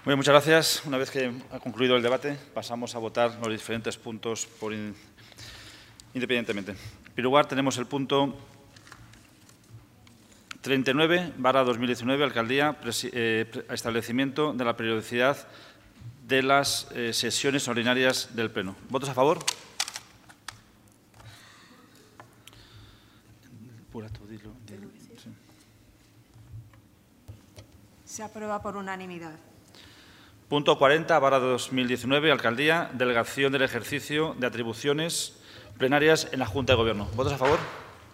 Muy bien, muchas gracias. Una vez que ha concluido el debate, pasamos a votar los diferentes puntos independientemente. En primer lugar, tenemos el punto 39/2019, Alcaldía, establecimiento de la periodicidad de las sesiones ordinarias del Pleno. ¿Votos a favor? Se aprueba por unanimidad. Punto 40/2019, Alcaldía, delegación del ejercicio de atribuciones plenarias en la Junta de Gobierno. ¿Votos a favor?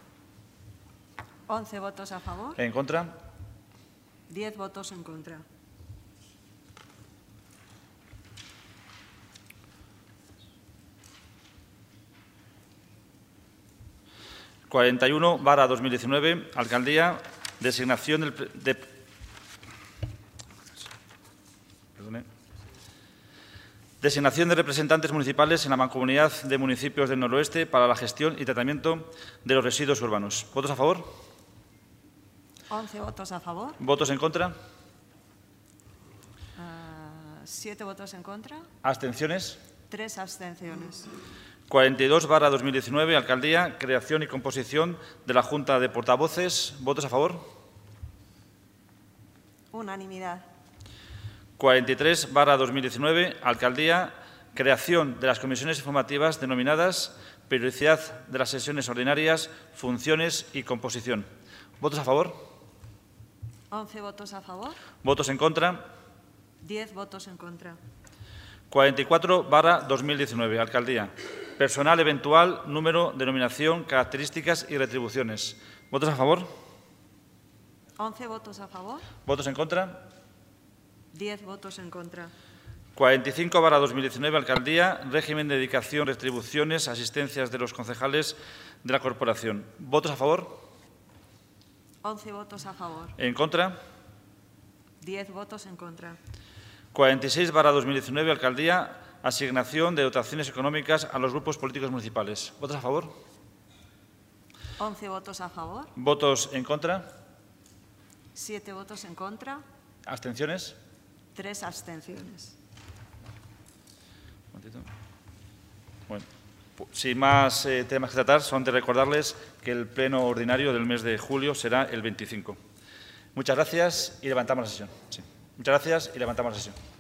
11 votos a favor. ¿En contra? 10 votos en contra. (41/2019), Alcaldía, designación designación de representantes municipales en la Mancomunidad de Municipios del Noroeste para la gestión y tratamiento de los residuos urbanos. ¿Votos a favor? 11 votos a favor. ¿Votos en contra? 7 votos en contra. ¿Abstenciones? 3 abstenciones. 42/2019, Alcaldía, creación y composición de la Junta de Portavoces. ¿Votos a favor? Unanimidad. 43/2019, Alcaldía, creación de las comisiones informativas denominadas periodicidad de las sesiones ordinarias, funciones y composición. ¿Votos a favor? 11 votos a favor. ¿Votos en contra? 10 votos en contra. 44/2019, Alcaldía, personal eventual, número, denominación, características y retribuciones. ¿Votos a favor? 11 votos a favor. ¿Votos en contra? 10 votos en contra. 45/2019, Alcaldía, régimen de dedicación, retribuciones, asistencias de los concejales de la Corporación. ¿Votos a favor? 11 votos a favor. ¿En contra? 10 votos en contra. 46/2019, Alcaldía, asignación de dotaciones económicas a los grupos políticos municipales. ¿Votos a favor? 11 votos a favor. ¿Votos en contra? 7 votos en contra. ¿Abstenciones? 3 abstenciones. Bueno, sin más temas que tratar, son de recordarles que el pleno ordinario del mes de julio será el 25. Muchas gracias y levantamos la sesión. Sí. Muchas gracias y levantamos la sesión.